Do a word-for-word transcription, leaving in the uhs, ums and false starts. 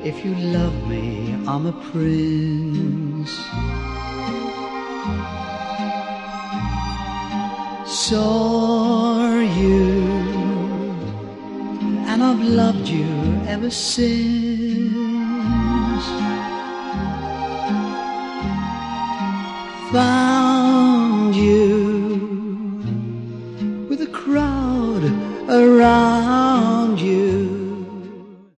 If you love me, I'm a prince. So are you, and I've loved you ever since. Found